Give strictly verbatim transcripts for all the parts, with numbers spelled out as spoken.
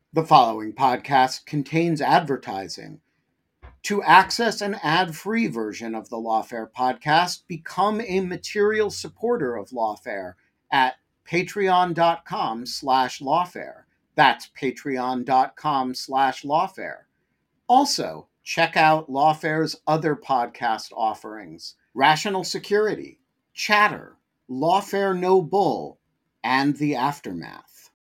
The following podcast contains advertising. To access an ad-free version of the Lawfare podcast, become a material supporter of Lawfare at patreon.com slash lawfare. That's patreon.com slash lawfare. Also, check out Lawfare's other podcast offerings: Rational Security, Chatter, Lawfare No Bull, and The Aftermath.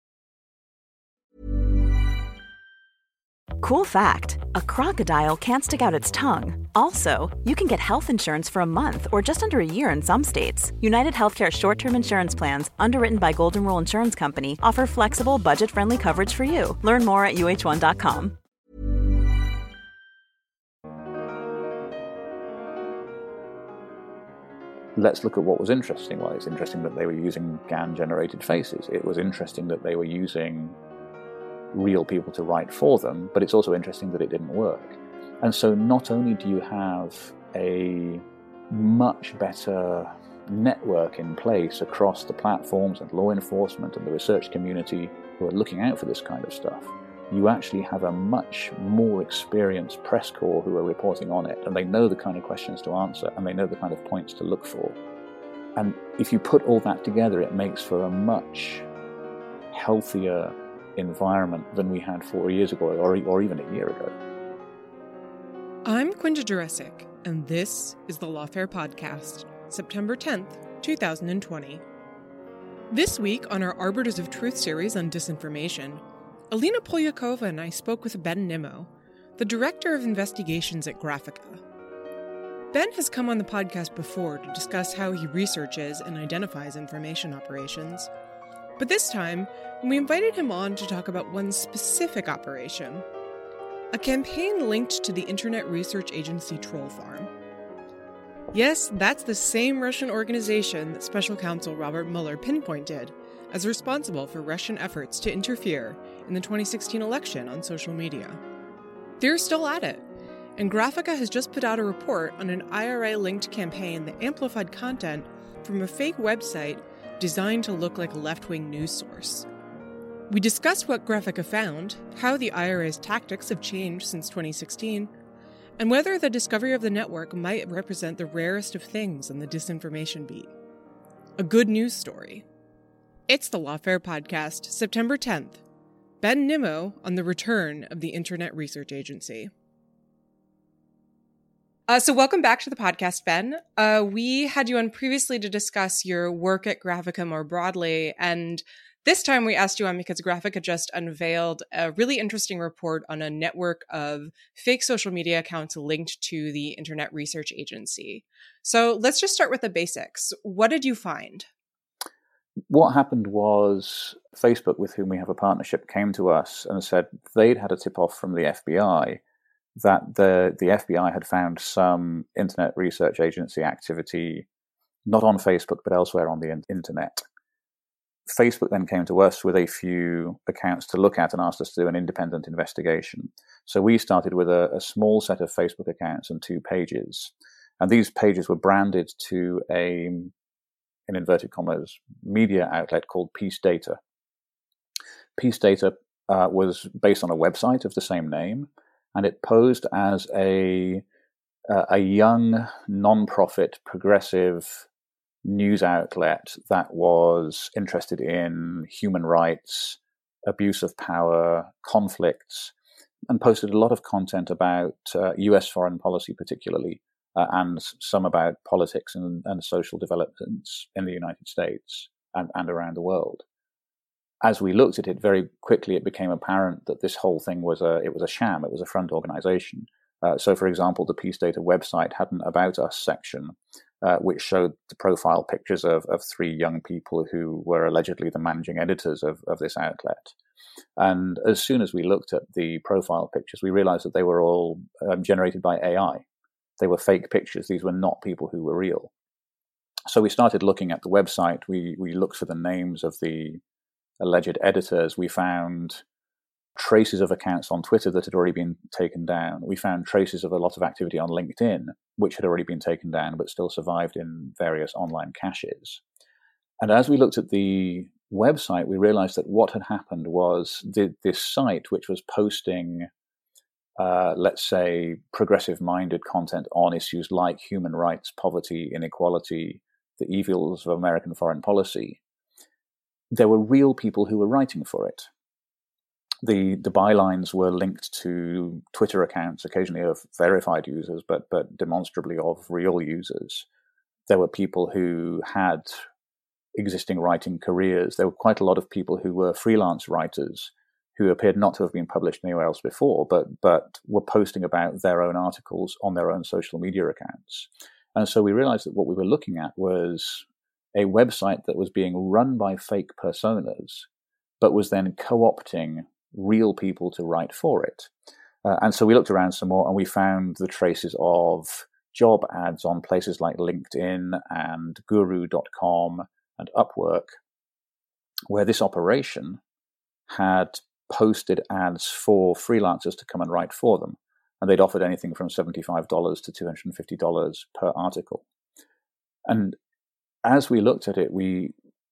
Cool fact, a crocodile can't stick out its tongue. Also, you can get health insurance for a month or just under a year in some states. United Healthcare short-term insurance plans, underwritten by Golden Rule Insurance Company, offer flexible, budget-friendly coverage for you. Learn more at U H one dot com. Let's look at what was interesting. Well, it's interesting that they were using G A N-generated faces. It was interesting that they were using real people to write for them, but it's also interesting that it didn't work. And so not only do you have a much better network in place across the platforms and law enforcement and the research community who are looking out for this kind of stuff, you actually have a much more experienced press corps who are reporting on it, and they know the kind of questions to answer, and they know the kind of points to look for. And if you put all that together, it makes for a much healthier environment than we had four years ago, or, or even a year ago. I'm Quinta Jurecic, and this is the Lawfare Podcast, September tenth, twenty twenty. This week on our Arbiters of Truth series on disinformation, Alina Polyakova and I spoke with Ben Nimmo, the Director of Investigations at Graphika. Ben has come on the podcast before to discuss how he researches and identifies information operations. But this time, we invited him on to talk about one specific operation, a campaign linked to the internet research agency Troll Farm. Yes, that's the same Russian organization that Special Counsel Robert Mueller pinpointed as responsible for Russian efforts to interfere in the twenty sixteen election on social media. They're still at it, and Graphika has just put out a report on an I R A-linked campaign that amplified content from a fake website designed to look like a left-wing news source. We discussed what Graphika found, how the I R A's tactics have changed since twenty sixteen, and whether the discovery of the network might represent the rarest of things on the disinformation beat. A good news story. It's the Lawfare Podcast, September tenth. Ben Nimmo on the return of the Internet Research Agency. Uh, so welcome back to the podcast, Ben. Uh, we had you on previously to discuss your work at Graphika more broadly, and this time we asked you on because Graphika just unveiled a really interesting report on a network of fake social media accounts linked to the Internet Research Agency. So let's just start with the basics. What did you find? What happened was Facebook, with whom we have a partnership, came to us and said they'd had a tip-off from the F B I that the, the F B I had found some Internet Research Agency activity, not on Facebook, but elsewhere on the in- internet. Facebook then came to us with a few accounts to look at and asked us to do an independent investigation. So we started with a, a small set of Facebook accounts and two pages. And these pages were branded to a, in inverted commas, media outlet called Peace Data. Peace Data uh, was based on a website of the same name, and it posed as a uh, a young, non-profit, progressive news outlet that was interested in human rights, abuse of power, conflicts, and posted a lot of content about uh, U S foreign policy particularly, uh, and some about politics and, and social developments in the United States and, and around the world. As we looked at it, very quickly it became apparent that this whole thing was a it was a sham. It was a front organization. Uh, so, for example, the Peace Data website had an About Us section, uh, which showed the profile pictures of, of three young people who were allegedly the managing editors of, of this outlet. And as soon as we looked at the profile pictures, we realized that they were all um, generated by A I. They were fake pictures. These were not people who were real. So we started looking at the website. We we looked for the names of the alleged editors. We found traces of accounts on Twitter that had already been taken down. We found traces of a lot of activity on LinkedIn, which had already been taken down but still survived in various online caches. And as we looked at the website, we realized that what had happened was the, this site, which was posting, uh, let's say, progressive-minded content on issues like human rights, poverty, inequality, the evils of American foreign policy, there were real people who were writing for it. The the bylines were linked to Twitter accounts, occasionally of verified users, but but demonstrably of real users. There were people who had existing writing careers. There were quite a lot of people who were freelance writers who appeared not to have been published anywhere else before, but but were posting about their own articles on their own social media accounts. And so we realized that what we were looking at was a website that was being run by fake personas, but was then co-opting real people to write for it. Uh, and so we looked around some more and we found the traces of job ads on places like LinkedIn and guru dot com and Upwork, where this operation had posted ads for freelancers to come and write for them. And they'd offered anything from seventy-five dollars to two hundred fifty dollars per article. And as we looked at it, we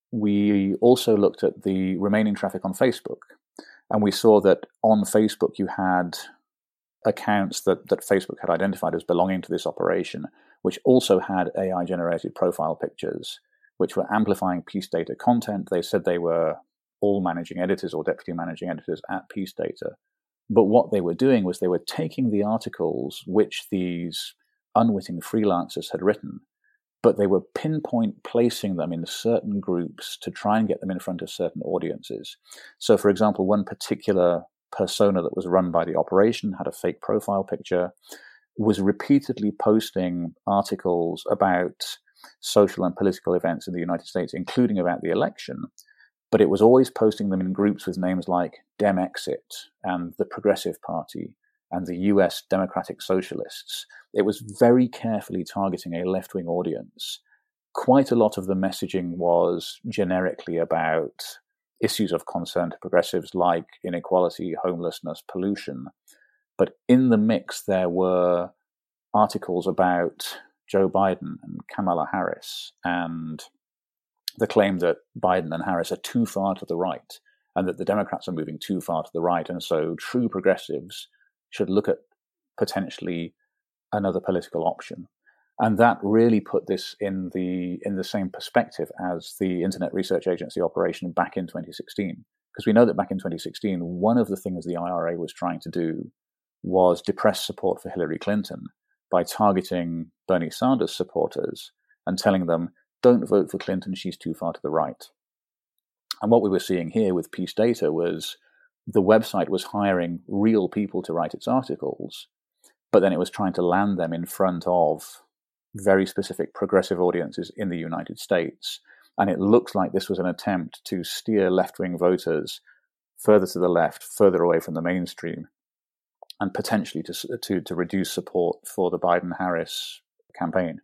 we also looked at the remaining traffic on Facebook. And we saw that on Facebook, you had accounts that, that Facebook had identified as belonging to this operation, which also had A I-generated profile pictures, which were amplifying Peace Data content. They said they were all managing editors or deputy managing editors at Peace Data. But what they were doing was they were taking the articles which these unwitting freelancers had written, but they were pinpoint placing them in certain groups to try and get them in front of certain audiences. So, for example, one particular persona that was run by the operation had a fake profile picture, was repeatedly posting articles about social and political events in the United States, including about the election, but it was always posting them in groups with names like Demexit and the Progressive Party and the U S Democratic Socialists. It was very carefully targeting a left-wing audience. Quite a lot of the messaging was generically about issues of concern to progressives like inequality, homelessness, pollution. But in the mix, there were articles about Joe Biden and Kamala Harris and the claim that Biden and Harris are too far to the right and that the Democrats are moving too far to the right. And so true progressives should look at potentially another political option. And that really put this in the in the same perspective as the Internet Research Agency operation back in twenty sixteen. Because we know that back in twenty sixteen, one of the things the I R A was trying to do was depress support for Hillary Clinton by targeting Bernie Sanders supporters and telling them, don't vote for Clinton, she's too far to the right. And what we were seeing here with Peace Data was the website was hiring real people to write its articles, but then it was trying to land them in front of very specific progressive audiences in the United States. And it looks like this was an attempt to steer left-wing voters further to the left, further away from the mainstream, and potentially to to, to reduce support for the Biden-Harris campaign.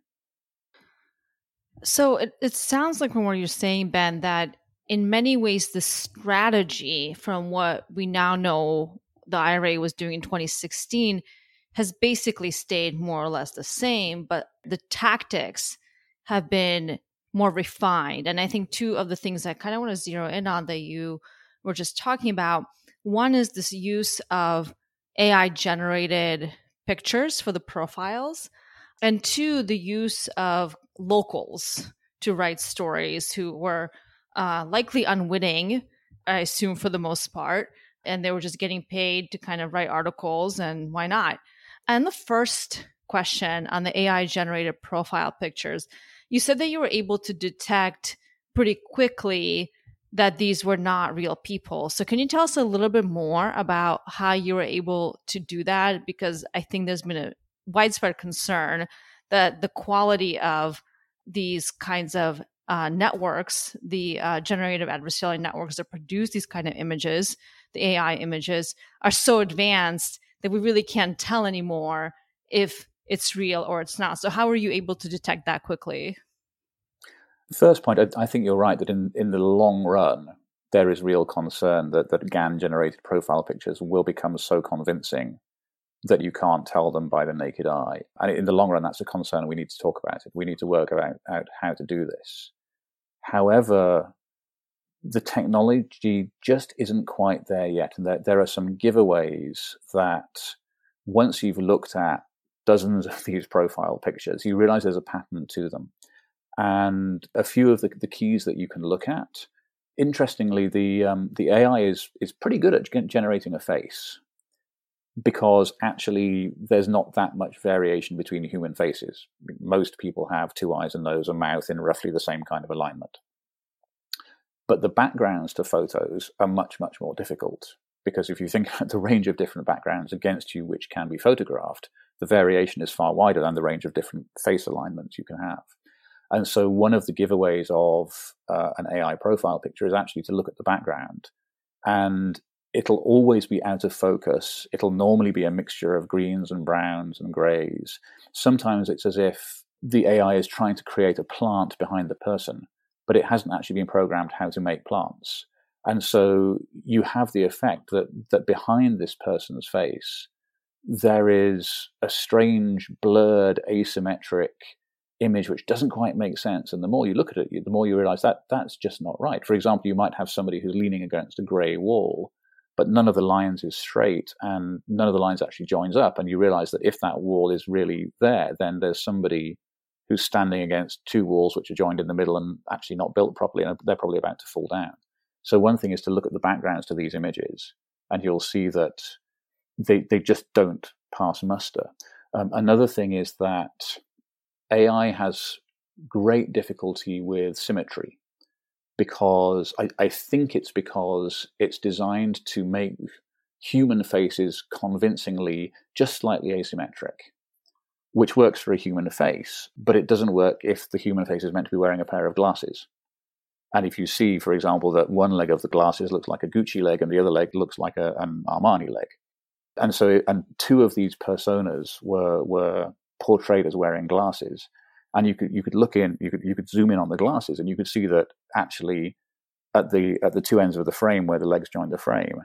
So it, it sounds like from what you're saying, Ben, that in many ways the strategy from what we now know the I R A was doing in twenty sixteen has basically stayed more or less the same, but the tactics have been more refined. And I think two of the things I kind of want to zero in on that you were just talking about, one is this use of A I-generated pictures for the profiles, and two, the use of locals to write stories who were uh, likely unwitting, I assume for the most part, and they were just getting paid to kind of write articles, and why not? And the first question on the A I-generated profile pictures, you said that you were able to detect pretty quickly that these were not real people. So can you tell us a little bit more about how you were able to do that? Because I think there's been a widespread concern that the quality of these kinds of uh, networks, the uh, generative adversarial networks that produce these kind of images, the A I images, are so advanced that we really can't tell anymore if it's real or it's not. So how were you able to detect that quickly? First point, I, I think you're right that in, in the long run, there is real concern that, that G A N-generated profile pictures will become so convincing that you can't tell them by the naked eye. And in the long run, that's a concern. We need to talk about it. We need to work out, out how to do this. However, the technology just isn't quite there yet. And there, there are some giveaways that once you've looked at dozens of these profile pictures, you realize there's a pattern to them. And a few of the, the keys that you can look at, interestingly, the um, the A I is is pretty good at g- generating a face, because actually there's not that much variation between human faces. Most people have two eyes, a nose, a mouth in roughly the same kind of alignment. But the backgrounds to photos are much, much more difficult, because if you think about the range of different backgrounds against you which can be photographed, the variation is far wider than the range of different face alignments you can have. And so one of the giveaways of uh, an A I profile picture is actually to look at the background, and it'll always be out of focus. It'll normally be a mixture of greens and browns and grays. Sometimes it's as if the A I is trying to create a plant behind the person, but it hasn't actually been programmed how to make plants. And so you have the effect that that behind this person's face, there is a strange, blurred, asymmetric image which doesn't quite make sense. And the more you look at it, the more you realize that that's just not right. For example, you might have somebody who's leaning against a grey wall, but none of the lines is straight and none of the lines actually joins up. And you realize that if that wall is really there, then there's somebody who's standing against two walls which are joined in the middle and actually not built properly, and they're probably about to fall down. So one thing is to look at the backgrounds to these images, and you'll see that they they just don't pass muster. Um, another thing is that A I has great difficulty with symmetry, because I, I think it's because it's designed to make human faces convincingly just slightly asymmetric, which works for a human face, but it doesn't work if the human face is meant to be wearing a pair of glasses. And if you see, for example, that one leg of the glasses looks like a Gucci leg and the other leg looks like a, an Armani leg. And so, and two of these personas were were portrayed as wearing glasses. And you could you could look in, you could you could zoom in on the glasses, and you could see that actually at the at the two ends of the frame where the legs joined the frame,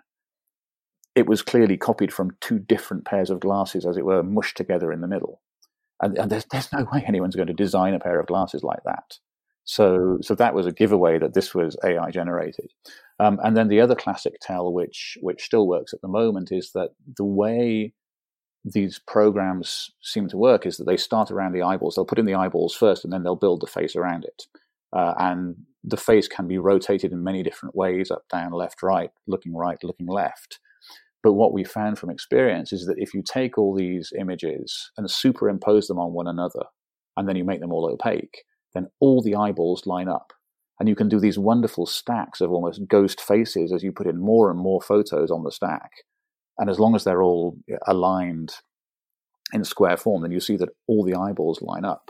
it was clearly copied from two different pairs of glasses, as it were, mushed together in the middle. And, and there's there's no way anyone's going to design a pair of glasses like that. So so that was a giveaway that this was A I generated. Um, and then the other classic tell, which which still works at the moment, is that the way these programs seem to work is that they start around the eyeballs. They'll put in the eyeballs first, and then they'll build the face around it. Uh, and the face can be rotated in many different ways, up, down, left, right, looking right, looking left. But what we found from experience is that if you take all these images and superimpose them on one another, and then you make them all opaque, then all the eyeballs line up. And you can do these wonderful stacks of almost ghost faces as you put in more and more photos on the stack. And as long as they're all aligned in square form, then you see that all the eyeballs line up.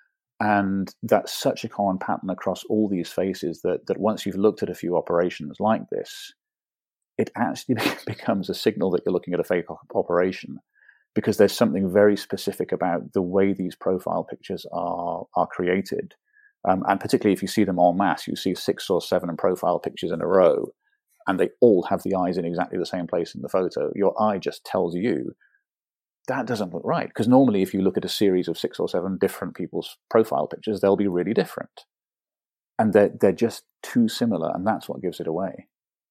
And that's such a common pattern across all these faces that, that once you've looked at a few operations like this, it actually becomes a signal that you're looking at a fake operation, because there's something very specific about the way these profile pictures are are created. Um, and particularly if you see them en masse, you see six or seven profile pictures in a row, and they all have the eyes in exactly the same place in the photo. Your eye just tells you that doesn't look right. Because normally if you look at a series of six or seven different people's profile pictures, they'll be really different. And they're, they're just too similar, and that's what gives it away.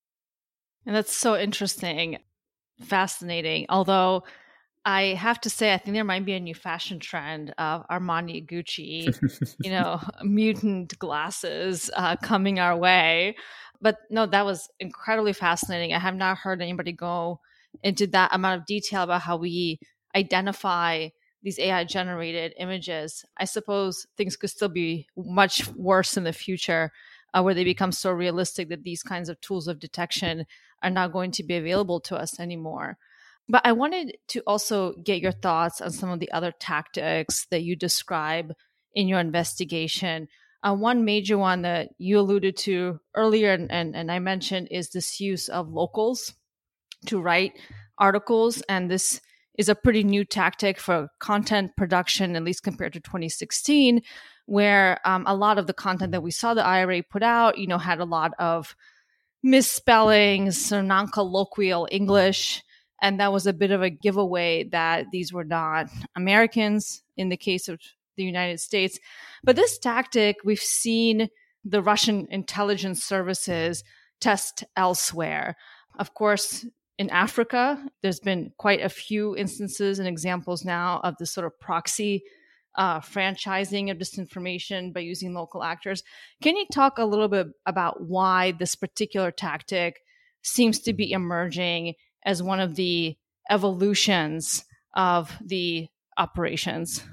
And that's so interesting, fascinating. Although I have to say, I think there might be a new fashion trend of Armani, Gucci, you know, mutant glasses uh, coming our way. But no, that was incredibly fascinating. I have not heard anybody go into that amount of detail about how we identify these A I-generated images. I suppose things could still be much worse in the future, uh, where they become so realistic that these kinds of tools of detection are not going to be available to us anymore. But I wanted to also get your thoughts on some of the other tactics that you describe in your investigation. Uh, one major one that you alluded to earlier, and, and, and I mentioned, is this use of locals to write articles. And this is a pretty new tactic for content production, at least compared to twenty sixteen, where um, a lot of the content that we saw the I R A put out, you know, had a lot of misspellings or non-colloquial English. And that was a bit of a giveaway that these were not Americans in the case of the United States. But this tactic we've seen the Russian intelligence services test elsewhere. Of course, in Africa, there's been quite a few instances and examples now of this sort of proxy uh, franchising of disinformation by using local actors. Can you talk a little bit about why this particular tactic seems to be emerging as one of the evolutions of the operations?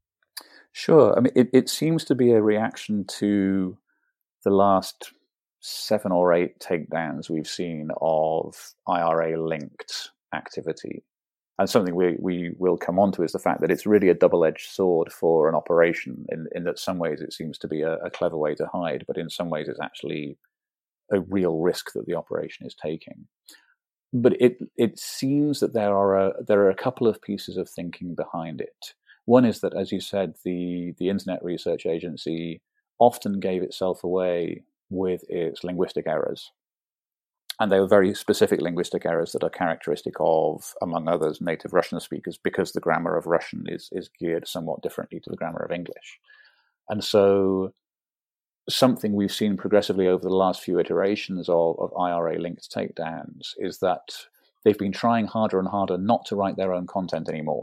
Sure. I mean, it, it seems to be a reaction to the last seven or eight takedowns we've seen of I R A-linked activity. And something we, we will come on to is the fact that it's really a double-edged sword for an operation, in, in that some ways it seems to be a, a clever way to hide, but in some ways it's actually a real risk that the operation is taking. But it it seems that there are a, there are a couple of pieces of thinking behind it. One is that, as you said, the, the Internet Research Agency often gave itself away with its linguistic errors. And they were very specific linguistic errors that are characteristic of, among others, native Russian speakers, because the grammar of Russian is, is geared somewhat differently to the grammar of English. And so something we've seen progressively over the last few iterations of, of I R A-linked takedowns is that they've been trying harder and harder not to write their own content anymore.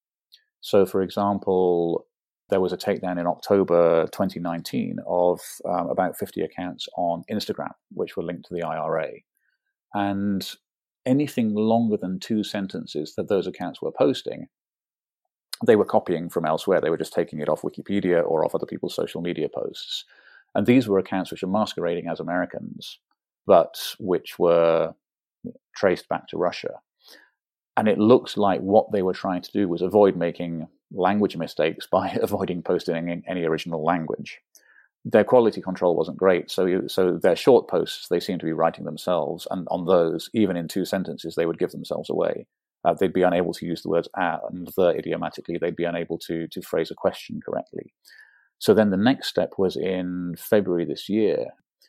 So, for example, there was a takedown in October twenty nineteen of um, about fifty accounts on Instagram, which were linked to the I R A. And anything longer than two sentences that those accounts were posting, they were copying from elsewhere. They were just taking it off Wikipedia or off other people's social media posts. And these were accounts which are masquerading as Americans, but which were traced back to Russia. And it looked like what they were trying to do was avoid making language mistakes by avoiding posting in any original language. Their quality control wasn't great, so you, so their short posts, they seemed to be writing themselves, and on those, even in two sentences, they would give themselves away. Uh, they'd be unable to use the words "a" and "the" idiomatically. They'd be unable to, to phrase a question correctly. So then the next step was in February this year,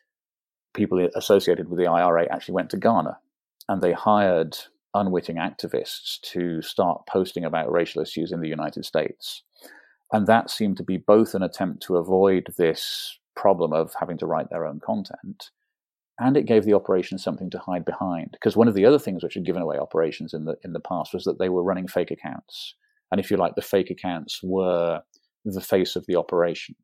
people associated with the I R A actually went to Ghana, and they hired unwitting activists to start posting about racial issues in the United States. And that seemed to be both an attempt to avoid this problem of having to write their own content, and it gave the operation something to hide behind. Because one of the other things which had given away operations in the in the past was that they were running fake accounts. And if you like, the fake accounts were the face of the operation.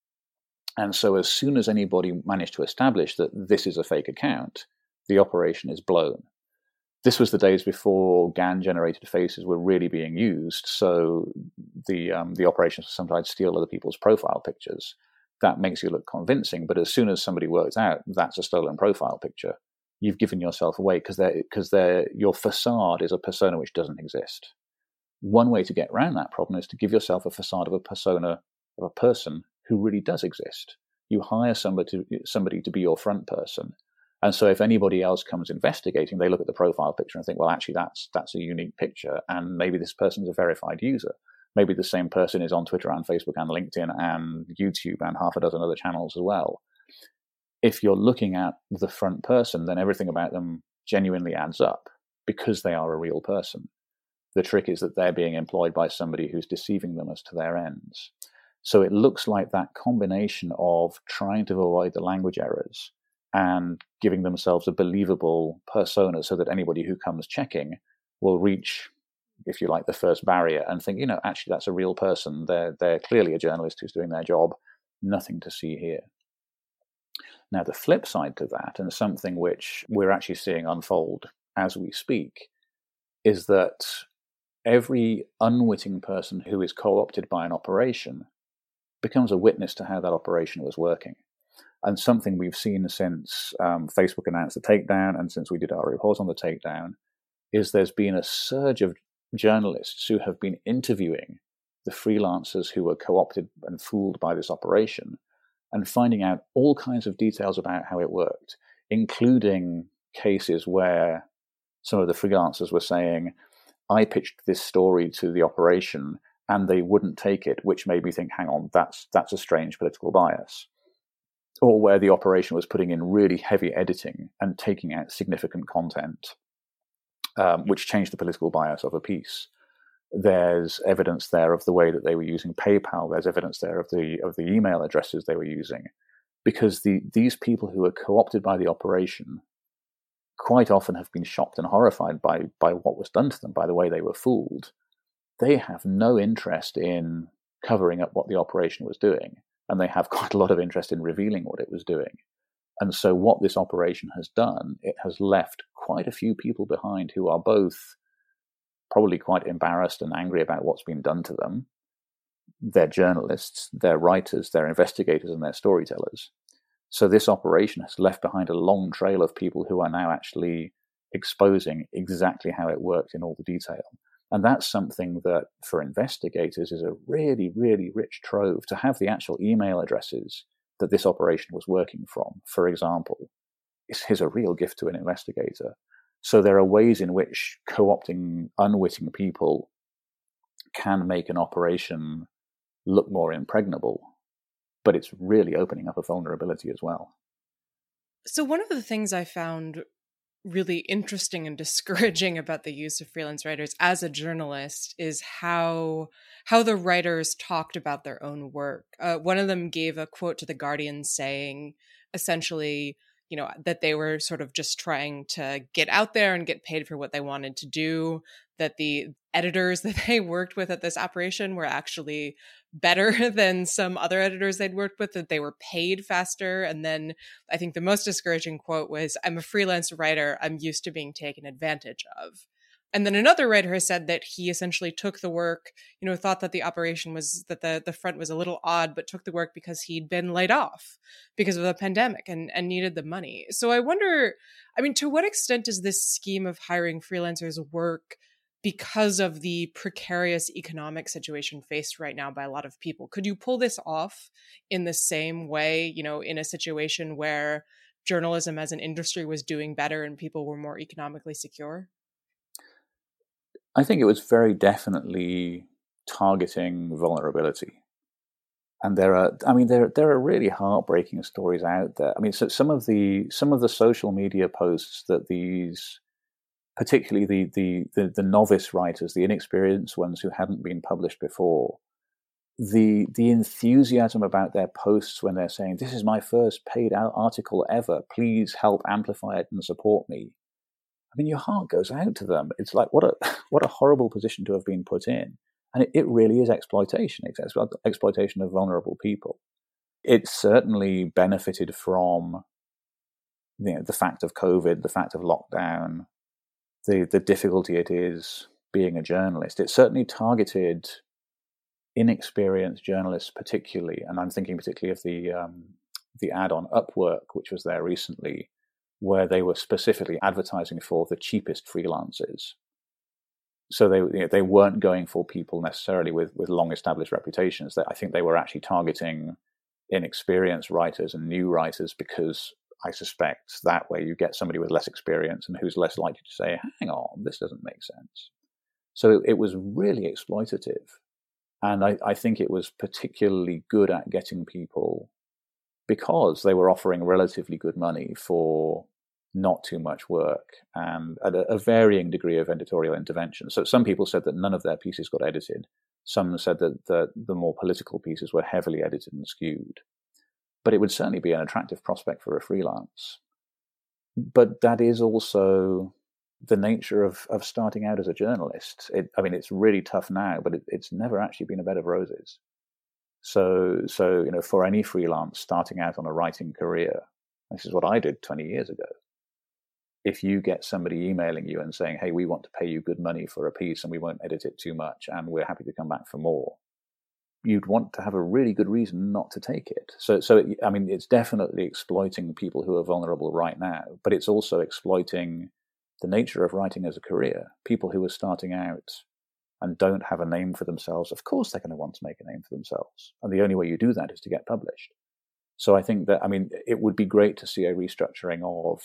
And so as soon as anybody managed to establish that this is a fake account, the operation is blown. This was the days before G A N-generated faces were really being used, so the um, the operations sometimes steal other people's profile pictures. That makes you look convincing, but as soon as somebody works out that's a stolen profile picture, you've given yourself away, because because your facade is a persona which doesn't exist. One way to get around that problem is to give yourself a facade of a persona, of a person who really does exist. You hire somebody to, somebody to be your front person. And so if anybody else comes investigating, they look at the profile picture and think, well, actually, that's that's a unique picture. And maybe this person's a verified user. Maybe the same person is on Twitter and Facebook and LinkedIn and YouTube and half a dozen other channels as well. If you're looking at the front person, then everything about them genuinely adds up because they are a real person. The trick is that they're being employed by somebody who's deceiving them as to their ends. So it looks like that combination of trying to avoid the language errors and giving themselves a believable persona so that anybody who comes checking will reach, if you like, the first barrier and think, you know, actually that's a real person. They're, they're clearly a journalist who's doing their job. Nothing to see here. Now, the flip side to that, and something which we're actually seeing unfold as we speak, is that every unwitting person who is co-opted by an operation becomes a witness to how that operation was working. And something we've seen since um, Facebook announced the takedown and since we did our report on the takedown is there's been a surge of journalists who have been interviewing the freelancers who were co-opted and fooled by this operation and finding out all kinds of details about how it worked, including cases where some of the freelancers were saying, I pitched this story to the operation and they wouldn't take it, which made me think, hang on, that's that's a strange political bias. Or where the operation was putting in really heavy editing and taking out significant content, um, which changed the political bias of a piece. There's evidence there of the way that they were using PayPal. There's evidence there of the of the email addresses they were using. because the these people who are co-opted by the operation quite often have been shocked and horrified by by what was done to them, by the way they were fooled. They have no interest in covering up what the operation was doing, and they have quite a lot of interest in revealing what it was doing. And so what this operation has done, it has left quite a few people behind who are both probably quite embarrassed and angry about what's been done to them. They're journalists, they're writers, they're investigators, and they're storytellers. So this operation has left behind a long trail of people who are now actually exposing exactly how it worked in all the detail. And that's something that, for investigators, is a really, really rich trove. To have the actual email addresses that this operation was working from, for example, is, is a real gift to an investigator. So there are ways in which co-opting unwitting people can make an operation look more impregnable, but it's really opening up a vulnerability as well. So one of the things I found really interesting and discouraging about the use of freelance writers as a journalist is how how the writers talked about their own work. Uh, one of them gave a quote to The Guardian saying, essentially, you know, that they were sort of just trying to get out there and get paid for what they wanted to do, that the editors that they worked with at this operation were actually better than some other editors they'd worked with, that they were paid faster. And then I think the most discouraging quote was, "I'm a freelance writer. I'm used to being taken advantage of." And then another writer has said that he essentially took the work, you know, thought that the operation was, that the, the front was a little odd, but took the work because he'd been laid off because of the pandemic and, and needed the money. So I wonder, I mean, to what extent does this scheme of hiring freelancers work because of the precarious economic situation faced right now by a lot of people? Could you pull this off in the same way, you know, in a situation where journalism as an industry was doing better and people were more economically secure? I think it was very definitely targeting vulnerability. And there are, I mean, there there are really heartbreaking stories out there. I mean, so some of the some of the social media posts that these, particularly the the the, the novice writers, the inexperienced ones who hadn't been published before, the the enthusiasm about their posts when they're saying, "This is my first paid article ever. Please help amplify it and support me." I mean, your heart goes out to them. It's like, what a what a horrible position to have been put in. And it, it really is exploitation. It's exploitation of vulnerable people. It certainly benefited from, you know, the fact of COVID, the fact of lockdown, the, the difficulty it is being a journalist. It certainly targeted inexperienced journalists particularly. And I'm thinking particularly of the um, the ad on Upwork, which was there recently, where they were specifically advertising for the cheapest freelancers. So they you know, they weren't going for people necessarily with, with long-established reputations. I think they were actually targeting inexperienced writers and new writers, because I suspect that way you get somebody with less experience and who's less likely to say, hang on, this doesn't make sense. So it, it was really exploitative. And I, I think it was particularly good at getting people, because they were offering relatively good money for not too much work and at a, a varying degree of editorial intervention. So some people said that none of their pieces got edited. Some said that the, the more political pieces were heavily edited and skewed. But it would certainly be an attractive prospect for a freelance. But that is also the nature of, of starting out as a journalist. It, I mean, it's really tough now, but it, it's never actually been a bed of roses. So, so you know, for any freelance starting out on a writing career, this is what I did twenty years ago. If you get somebody emailing you and saying, hey, we want to pay you good money for a piece and we won't edit it too much and we're happy to come back for more, you'd want to have a really good reason not to take it. So, so it, I mean, it's definitely exploiting people who are vulnerable right now, but it's also exploiting the nature of writing as a career. People who are starting out and don't have a name for themselves, of course they're going to want to make a name for themselves. And the only way you do that is to get published. So I think that, I mean, it would be great to see a restructuring of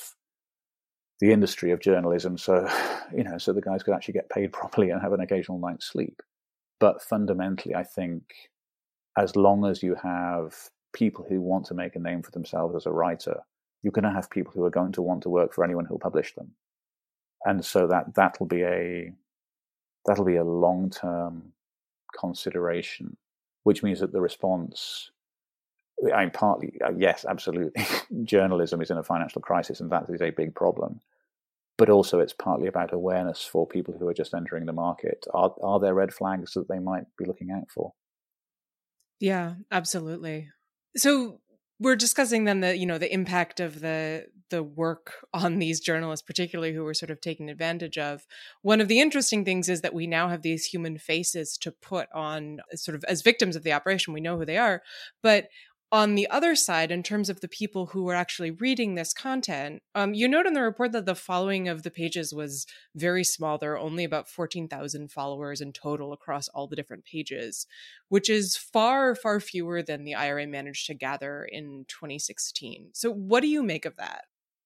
the industry of journalism, so, you know, so the guys could actually get paid properly and have an occasional night's sleep. But fundamentally, I think as long as you have people who want to make a name for themselves as a writer, you're going to have people who are going to want to work for anyone who'll publish them. And so that that'll be a that'll be a long-term consideration, which means that the response, I mean, partly, uh, yes, absolutely. Journalism is in a financial crisis, and that is a big problem. But also it's partly about awareness for people who are just entering the market. Are, are there red flags that they might be looking out for? Yeah, absolutely. So we're discussing then the, you know, the impact of the the work on these journalists, particularly who were sort of taken advantage of. One of the interesting things is that we now have these human faces to put on sort of as victims of the operation. We know who they are. But on the other side, in terms of the people who were actually reading this content, um, you note in the report that the following of the pages was very small. There are only about fourteen thousand followers in total across all the different pages, which is far, far fewer than the I R A managed to gather in twenty sixteen. So what do you make of that?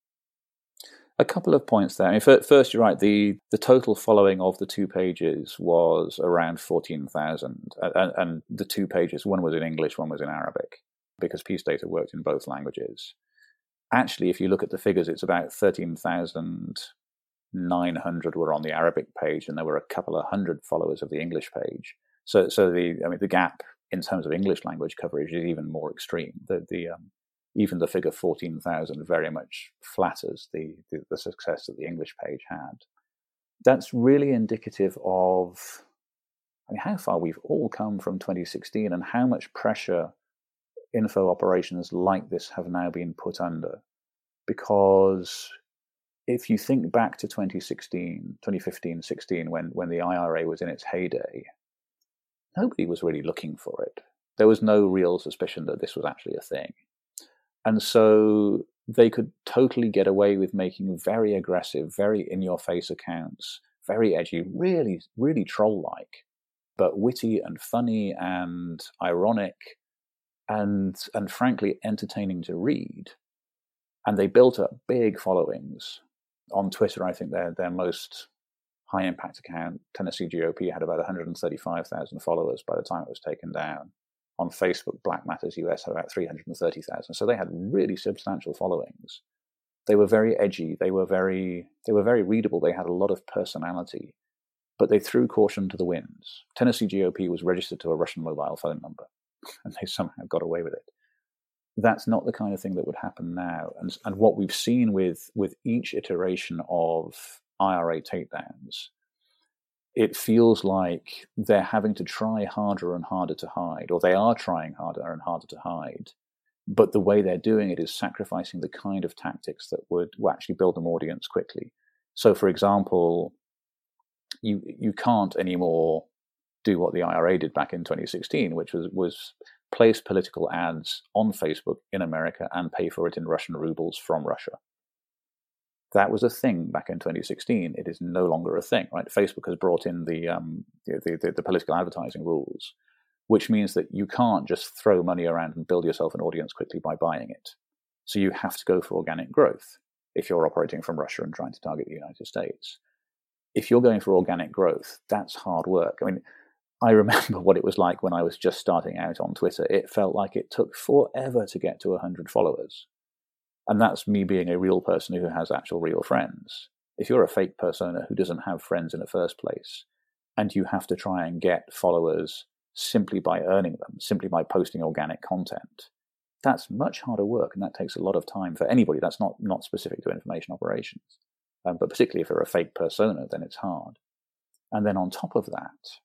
A couple of points there. I mean, first, you're right. The, the total following of the two pages was around fourteen thousand. And, and the two pages, one was in English, one was in Arabic, because Peace Data worked in both languages. Actually, if you look at the figures, it's about thirteen thousand nine hundred were on the Arabic page, and there were a couple of hundred followers of the English page. So, so the I mean, the gap in terms of English language coverage is even more extreme. The the um, even the figure fourteen thousand very much flatters the, the the success that the English page had. That's really indicative of, I mean, how far we've all come from twenty sixteen, and how much pressure info operations like this have now been put under. Because if you think back to twenty sixteen, twenty fifteen, sixteen, when, when the I R A was in its heyday, nobody was really looking for it. There was no real suspicion that this was actually a thing. And so they could totally get away with making very aggressive, very in-your-face accounts, very edgy, really, really troll-like, but witty and funny and ironic and, and frankly, entertaining to read. And they built up big followings. On Twitter, I think their their most high-impact account, Tennessee G O P, had about one hundred thirty-five thousand followers by the time it was taken down. On Facebook, Black Matters U S had about three hundred thirty thousand. So they had really substantial followings. They were very edgy. They were very they were very readable. They had a lot of personality, but they threw caution to the winds. Tennessee G O P was registered to a Russian mobile phone number, and they somehow got away with it. That's not the kind of thing that would happen now. And, and what we've seen with, with each iteration of I R A takedowns, it feels like they're having to try harder and harder to hide, or they are trying harder and harder to hide. But the way they're doing it is sacrificing the kind of tactics that would, would actually build an audience quickly. So, for example, you you can't anymore do what the I R A did back in twenty sixteen, which was, was place political ads on Facebook in America and pay for it in Russian rubles from Russia. That was a thing back in twenty sixteen. It is no longer a thing, right? Facebook has brought in the, um, the, the, the political advertising rules, which means that you can't just throw money around and build yourself an audience quickly by buying it. So you have to go for organic growth if you're operating from Russia and trying to target the United States. If you're going for organic growth, that's hard work. I mean, I remember what it was like when I was just starting out on Twitter. It felt like it took forever to get to one hundred followers. And that's me being a real person who has actual real friends. If you're a fake persona who doesn't have friends in the first place, and you have to try and get followers simply by earning them, simply by posting organic content, that's much harder work, and that takes a lot of time for anybody. That's not, not specific to information operations. Um, but particularly if you're a fake persona, then it's hard. And then on top of that,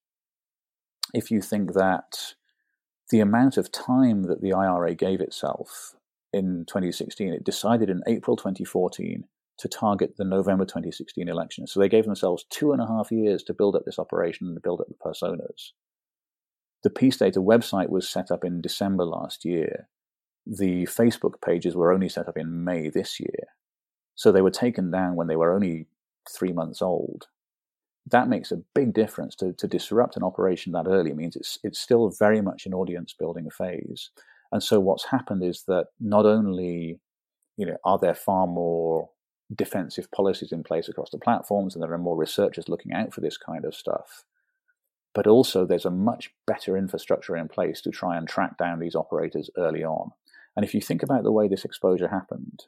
if you think that the amount of time that the I R A gave itself in twenty sixteen, it decided in April twenty fourteen to target the November twenty sixteen election. So they gave themselves two and a half years to build up this operation and to build up the personas. The Peace Data website was set up in December last year. The Facebook pages were only set up in May this year. So they were taken down when they were only three months old. That makes a big difference. To, to disrupt an operation that early means it's it's still very much an audience building phase. And so what's happened is that not only, you know, are there far more defensive policies in place across the platforms, and there are more researchers looking out for this kind of stuff, but also there's a much better infrastructure in place to try and track down these operators early on. And if you think about the way this exposure happened,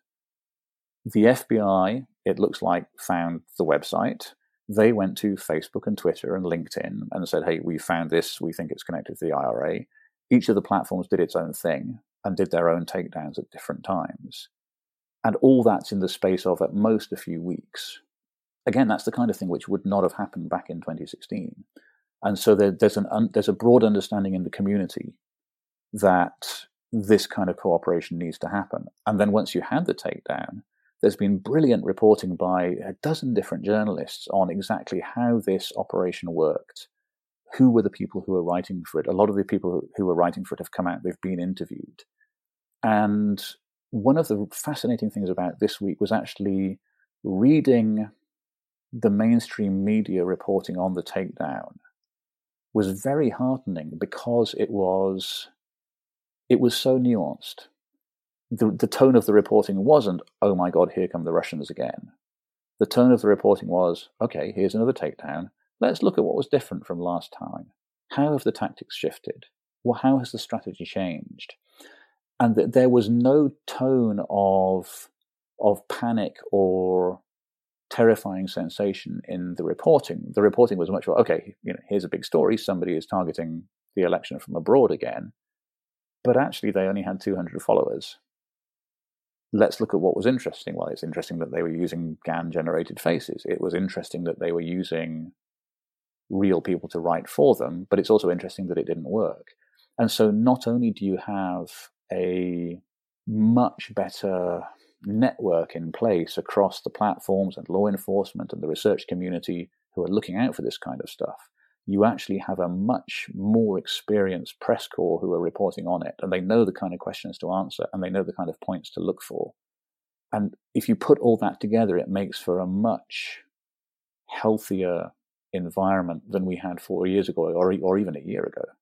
the F B I, it looks like, found the website. They went to Facebook and Twitter and LinkedIn and said, hey, we found this. We think it's connected to the I R A. Each of the platforms did its own thing. and did their own takedowns at different times. And all that's in the space of at most a few weeks. Again, that's the kind of thing which would not have happened back in twenty sixteen. And so there, there's an un, there's a broad understanding in the community that this kind of cooperation needs to happen. And then once you had the takedown, there's been brilliant reporting by a dozen different journalists on exactly how this operation worked. Who were the people who were writing for it? A lot of the people who, who were writing for it have come out, they've been interviewed. And one of the fascinating things about this week was actually reading the mainstream media reporting on the takedown was very heartening because it was it was so nuanced. The, the tone of the reporting wasn't, oh my God, here come the Russians again. The tone of the reporting was, okay, here's another takedown. Let's look at what was different from last time. How have the tactics shifted? Well, how has the strategy changed? And that there was no tone of, of panic or terrifying sensation in the reporting. The reporting was much more, okay, you know, here's a big story. Somebody is targeting the election from abroad again. But actually, they only had two hundred followers. Let's look at what was interesting. Well, it's interesting that they were using G A N-generated faces. It was interesting that they were using real people to write for them, but it's also interesting that it didn't work. And so not only do you have a much better network in place across the platforms and law enforcement and the research community who are looking out for this kind of stuff, you actually have a much more experienced press corps who are reporting on it, and they know the kind of questions to answer, and they know the kind of points to look for. And if you put all that together, it makes for a much healthier environment than we had four years ago, or or even a year ago.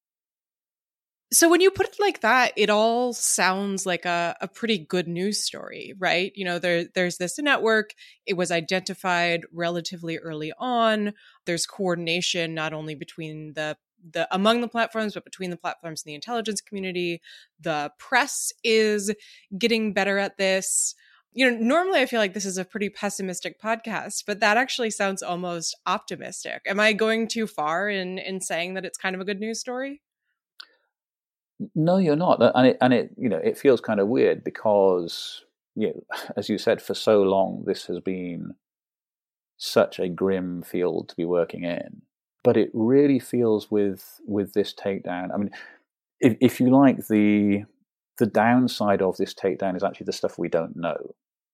So when you put it like that, it all sounds like a, a pretty good news story, right? You know, there there's this network. It was identified relatively early on. There's coordination not only between the the among the platforms, but between the platforms and the intelligence community. The press is getting better at this. You know, normally I feel like this is a pretty pessimistic podcast, but that actually sounds almost optimistic. Am I going too far in in saying that it's kind of a good news story? No, you're not, and it and it you know it feels kind of weird because, you know, as you said, for so long this has been such a grim field to be working in. But it really feels with with this takedown. I mean, if if you like, the the downside of this takedown is actually the stuff we don't know.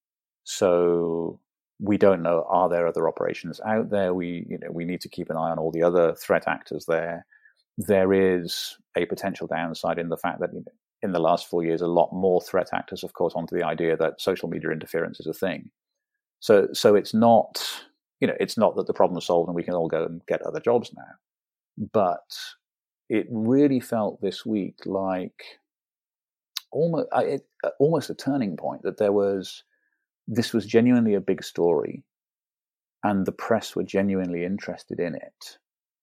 So we don't know, are there other operations out there? We you know we need to keep an eye on all the other threat actors there. There is a potential downside in the fact that, you know, in the last four years, a lot more threat actors, of course, onto the idea that social media interference is a thing. So, so it's not, you know, it's not that the problem is solved and we can all go and get other jobs now. But it really felt this week like almost, it, almost a turning point, that there was, this was genuinely a big story, and the press were genuinely interested in it.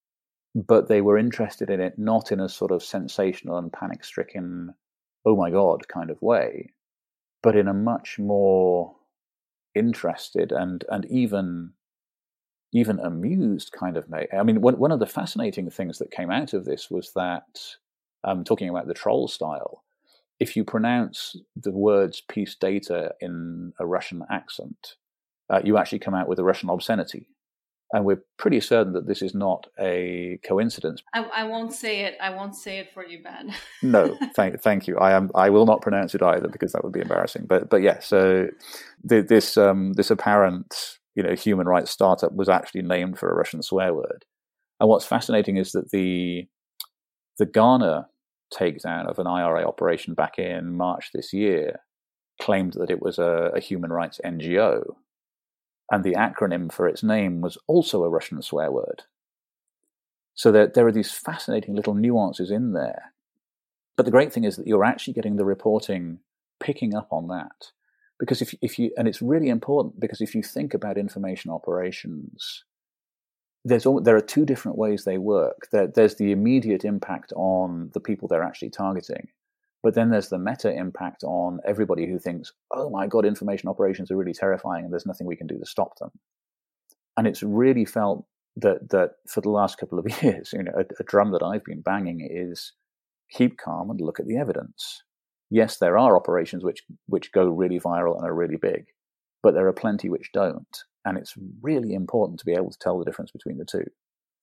But they were interested in it not in a sort of sensational and panic-stricken, oh my God kind of way, but in a much more interested and and even even amused kind of way. I mean, one, one of the fascinating things that came out of this was that, um, talking about the troll style, if you pronounce the words peace data in a Russian accent, uh, you actually come out with a Russian obscenity. And we're pretty certain that this is not a coincidence. I, I won't say it. I won't say it for you, Ben. No, thank, thank you. I am. I will not pronounce it either, because that would be embarrassing. But, but yeah. So the, this, um, this apparent, you know, human rights startup was actually named for a Russian swear word. And what's fascinating is that the the Ghana takedown of an I R A operation back in March this year claimed that it was a, a human rights N G O. And the acronym for its name was also a Russian swear word. So there, there are these fascinating little nuances in there. But the great thing is that you're actually getting the reporting picking up on that. Because if, if you, and it's really important, because if you think about information operations, there's there are two different ways they work. There, there's the immediate impact on the people they're actually targeting. But then there's the meta impact on everybody who thinks, oh my God, information operations are really terrifying and there's nothing we can do to stop them. And it's really felt that that for the last couple of years, you know, a, a drum that I've been banging is keep calm and look at the evidence. Yes, there are operations which, which go really viral and are really big, but there are plenty which don't. And it's really important to be able to tell the difference between the two.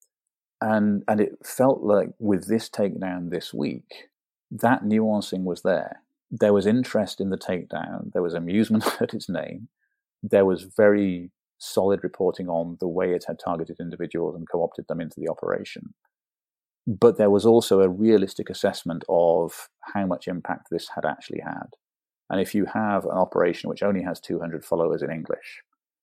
And and it felt like with this takedown this week, that nuancing was there. There was interest in the takedown. There was amusement at its name. There was very solid reporting on the way it had targeted individuals and co-opted them into the operation. But there was also a realistic assessment of how much impact this had actually had. And if you have an operation which only has two hundred followers in English,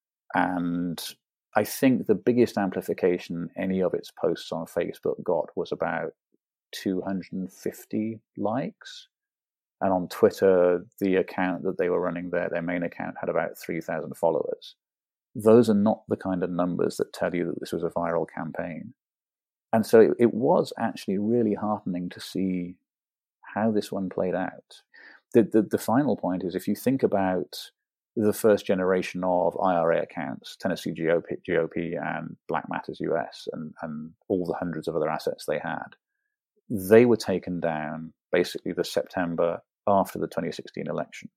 and I think the biggest amplification any of its posts on Facebook got was about two hundred fifty likes. And on Twitter, the account that they were running there, their main account, had about three thousand followers. Those are not the kind of numbers that tell you that this was a viral campaign. And so it, it was actually really heartening to see how this one played out. The, the, the final point is, if you think about the first generation of I R A accounts, Tennessee G O P, G O P and Black Matters U S, and, and all the hundreds of other assets they had, they were taken down basically the September after the twenty sixteen election.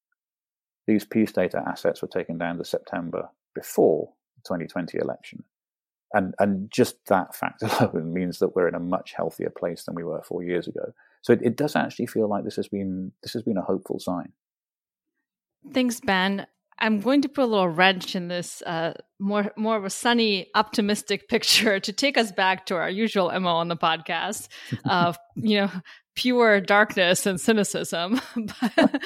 These Peace Data assets were taken down the September before the twenty twenty election. And and just that fact alone means that we're in a much healthier place than we were four years ago. So it, it does actually feel like this has been this has been a hopeful sign. Thanks, Ben. I'm going to put a little wrench in this uh, more more of a sunny, optimistic picture to take us back to our usual M O on the podcast of you know pure darkness and cynicism. but,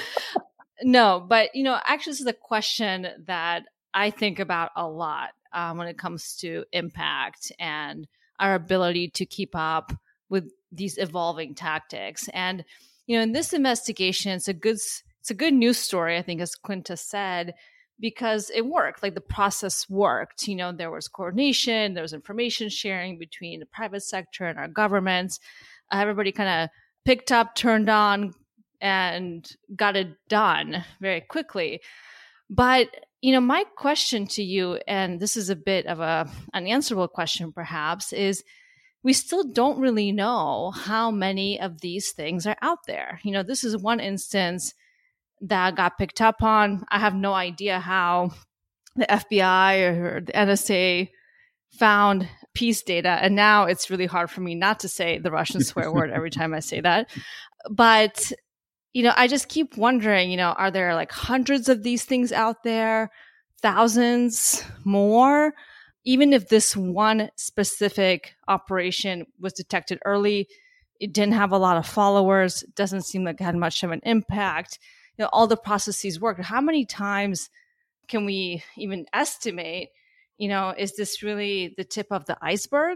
no, but you know, actually, this is a question that I think about a lot um, when it comes to impact and our ability to keep up with these evolving tactics. And you know, in this investigation, it's a good it's a good news story, I think, as Quinta said, because it worked. Like the process worked. You know, there was coordination, there was information sharing between the private sector and our governments. Uh, everybody kind of picked up, turned on, and got it done very quickly. But you know, my question to you, and this is a bit of a unanswerable question, perhaps, is we still don't really know how many of these things are out there. You know, this is one instance that got picked up on. I have no idea how the F B I or the N S A found peace data. And now it's really hard for me not to say the Russian swear word every time I say that. But, you know, I just keep wondering, you know, are there like hundreds of these things out there, thousands more? Even if this one specific operation was detected early, it didn't have a lot of followers, it doesn't seem like it had much of an impact. You know, all the processes work. How many times can we even estimate, you know, is this really the tip of the iceberg,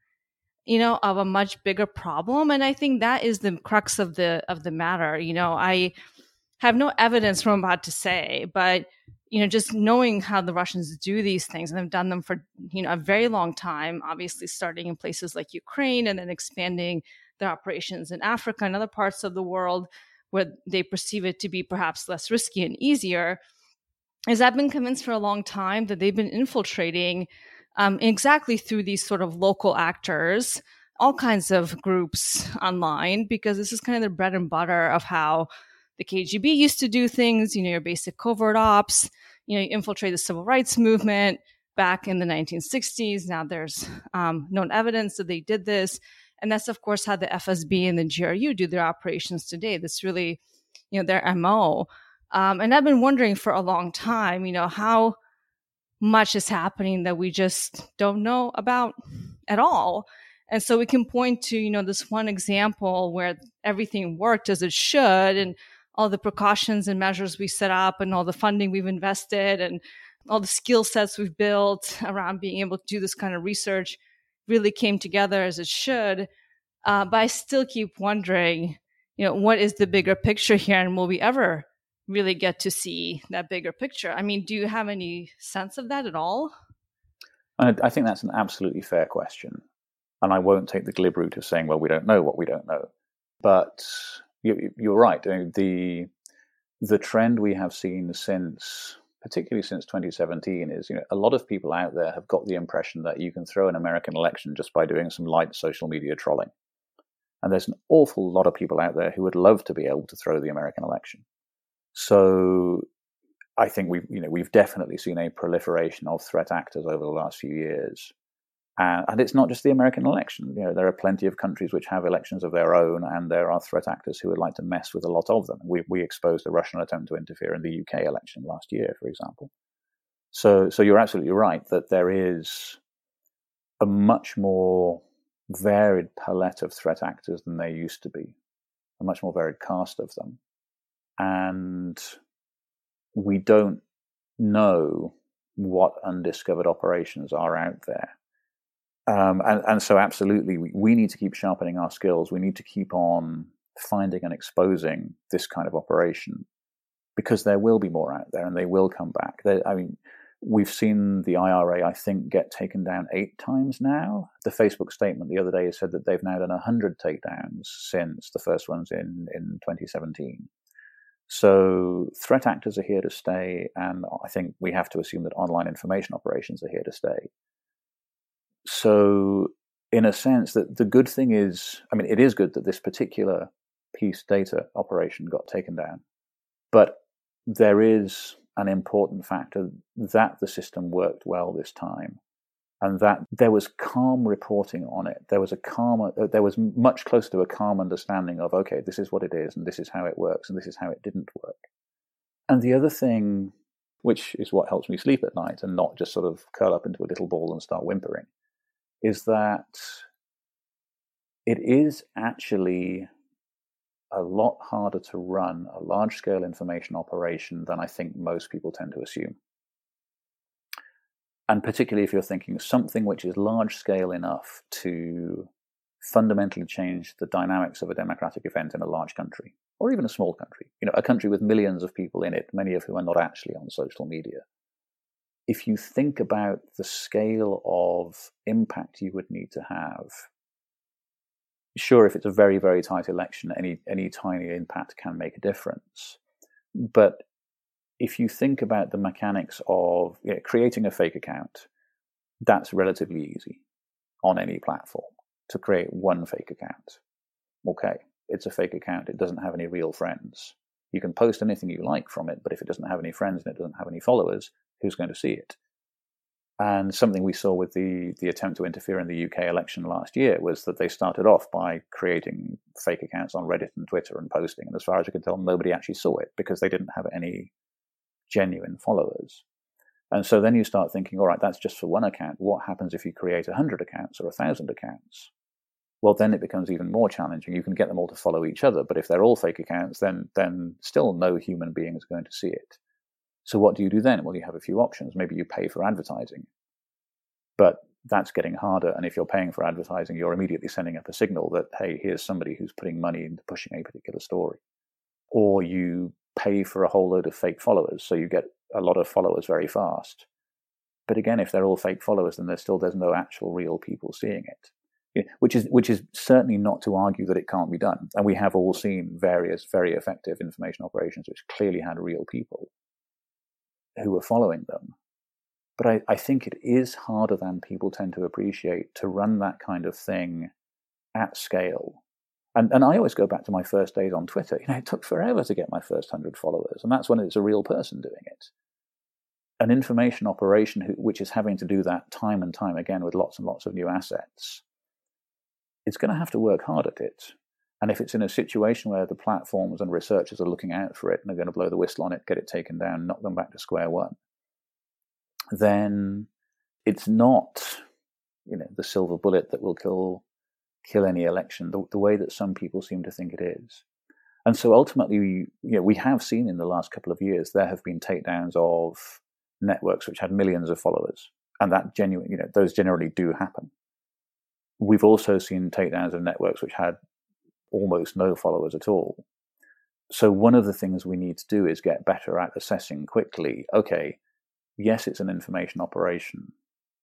you know, of a much bigger problem? And I think that is the crux of the of the matter. You know, I have no evidence from what I'm about to say, but, you know, just knowing how the Russians do these things, and they've done them for, you know, a very long time, obviously starting in places like Ukraine and then expanding their operations in Africa and other parts of the world where they perceive it to be perhaps less risky and easier, is I've been convinced for a long time that they've been infiltrating um, exactly through these sort of local actors, all kinds of groups online, because this is kind of the bread and butter of how the K G B used to do things, you know, your basic covert ops, you know, you infiltrate the civil rights movement back in the nineteen sixties. Now there's um, known evidence that they did this. And that's, of course, how the F S B and the G R U do their operations today. That's really, you know, their M O. Um, and I've been wondering for a long time, you know, how much is happening that we just don't know about at all. And so we can point to, you know, this one example where everything worked as it should, and all the precautions and measures we set up and all the funding we've invested and all the skill sets we've built around being able to do this kind of research really came together as it should. Uh, but I still keep wondering, you know, what is the bigger picture here, and will we ever really get to see that bigger picture? I mean, do you have any sense of that at all? I, I think that's an absolutely fair question. And I won't take the glib route of saying, well, we don't know what we don't know. But you, you're right. The, the trend we have seen since, particularly since twenty seventeen, is, you know, a lot of people out there have got the impression that you can throw an American election just by doing some light social media trolling. And there's an awful lot of people out there who would love to be able to throw the American election. So I think we've, you know, we've definitely seen a proliferation of threat actors over the last few years. And, and it's not just the American election. You know, there are plenty of countries which have elections of their own, and there are threat actors who would like to mess with a lot of them. We we exposed a Russian attempt to interfere in the U K election last year, for example. So so you're absolutely right that there is a much more varied palette of threat actors than there used to be, a much more varied cast of them. And we don't know what undiscovered operations are out there. Um, and, and so absolutely, we, we need to keep sharpening our skills. We need to keep on finding and exposing this kind of operation, because there will be more out there and they will come back. They, I mean, we've seen the I R A, I think, get taken down eight times now. The Facebook statement the other day said that they've now done one hundred takedowns since the first ones in, in twenty seventeen. So threat actors are here to stay, and I think we have to assume that online information operations are here to stay. So in a sense, that the good thing is, I mean, it is good that this particular peace data operation got taken down, but there is an important factor that the system worked well this time, and that there was calm reporting on it. There was a calm, there was much closer to a calm understanding of, okay, this is what it is, and this is how it works, and this is how it didn't work. And the other thing, which is what helps me sleep at night and not just sort of curl up into a little ball and start whimpering, is that it is actually a lot harder to run a large-scale information operation than I think most people tend to assume. And particularly if you're thinking something which is large-scale enough to fundamentally change the dynamics of a democratic event in a large country, or even a small country, you know, a country with millions of people in it, many of whom are not actually on social media. If you think about the scale of impact you would need to have, sure, if it's a very, very tight election, any any tiny impact can make a difference. But if you think about the mechanics of, you know, creating a fake account, that's relatively easy on any platform, to create one fake account. Okay, it's a fake account. It doesn't have any real friends. You can post anything you like from it, but if it doesn't have any friends and it doesn't have any followers, who's going to see it? And something we saw with the, the attempt to interfere in the U K election last year was that they started off by creating fake accounts on Reddit and Twitter and posting. And as far as I can tell, nobody actually saw it because they didn't have any genuine followers. And so then you start thinking, all right, that's just for one account. What happens if you create one hundred accounts or one thousand accounts? Well, then it becomes even more challenging. You can get them all to follow each other, but if they're all fake accounts, then then still no human being is going to see it. So what do you do then? Well, you have a few options. Maybe you pay for advertising, but that's getting harder. And if you're paying for advertising, you're immediately sending up a signal that, hey, here's somebody who's putting money into pushing a particular story. Or you pay for a whole load of fake followers, so you get a lot of followers very fast. But again, if they're all fake followers, then there's still there's no actual real people seeing it. Which is which is certainly not to argue that it can't be done. And we have all seen various very effective information operations which clearly had real people who were following them. But I, I think it is harder than people tend to appreciate to run that kind of thing at scale. And and I always go back to my first days on Twitter. You know, it took forever to get my first hundred followers, and that's when it's a real person doing it. An information operation who, which is having to do that time and time again with lots and lots of new assets, it's going to have to work hard at it. And if it's in a situation where the platforms and researchers are looking out for it and are going to blow the whistle on it, get it taken down, knock them back to square one, then it's not, you know, the silver bullet that will kill kill any election the, the way that some people seem to think it is. And so ultimately, we, you know, we have seen in the last couple of years there have been takedowns of networks which had millions of followers, and that genuine, you know, those generally do happen. We've also seen takedowns of networks which had almost no followers at all. So one of the things we need to do is get better at assessing quickly, okay, yes, it's an information operation.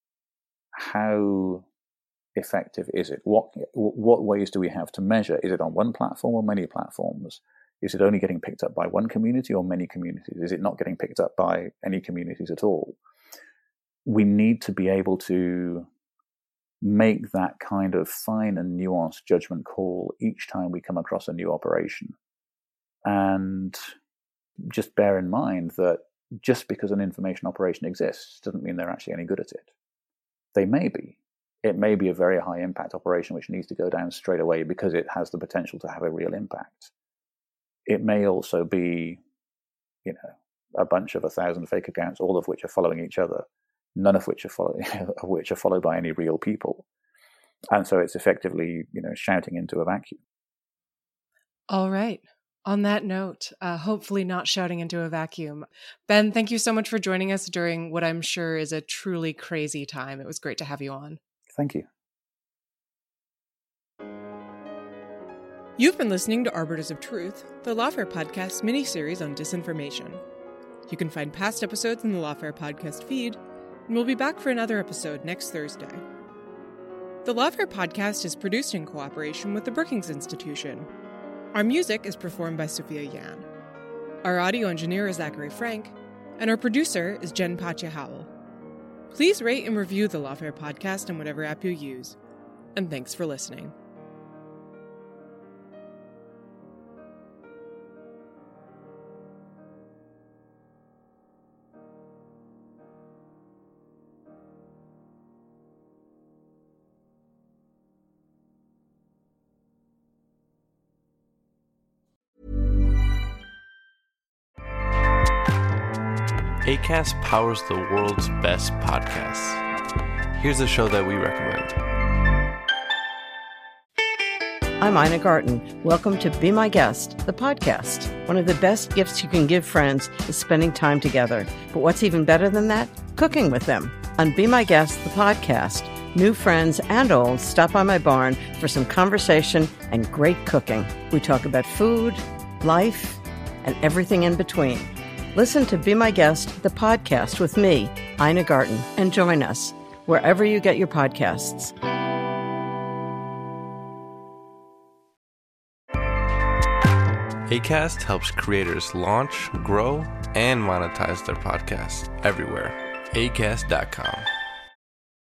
How effective is it? What what ways do we have to measure? Is it on one platform or many platforms? Is it only getting picked up by one community or many communities? Is it not getting picked up by any communities at all? We need to be able to make that kind of fine and nuanced judgment call each time we come across a new operation. And just bear in mind that just because an information operation exists doesn't mean they're actually any good at it. They may be. It may be a very high impact operation which needs to go down straight away because it has the potential to have a real impact. It may also be, you know, a bunch of a thousand fake accounts, all of which are following each other, none of which are following, of which are followed by any real people. And so it's effectively, you know, shouting into a vacuum. All right. On that note, uh, hopefully not shouting into a vacuum. Ben, thank you so much for joining us during what I'm sure is a truly crazy time. It was great to have you on. Thank you. You've been listening to Arbiters of Truth, the Lawfare Podcast mini-series on disinformation. You can find past episodes in the Lawfare Podcast feed, and we'll be back for another episode next Thursday. The Lawfare Podcast is produced in cooperation with the Brookings Institution. Our music is performed by Sophia Yan. Our audio engineer is Zachary Frank, and our producer is Jen Patja Howell. Please rate and review the Lawfare Podcast on whatever app you use. And thanks for listening. Acast powers the world's best podcasts. Here's a show that we recommend. I'm Ina Garten. Welcome to Be My Guest, the podcast. One of the best gifts you can give friends is spending time together. But what's even better than that? Cooking with them. On Be My Guest, the podcast, new friends and old stop by my barn for some conversation and great cooking. We talk about food, life, and everything in between. Listen to Be My Guest, the podcast with me, Ina Garten, and join us wherever you get your podcasts. Acast helps creators launch, grow, and monetize their podcasts everywhere. acast dot com.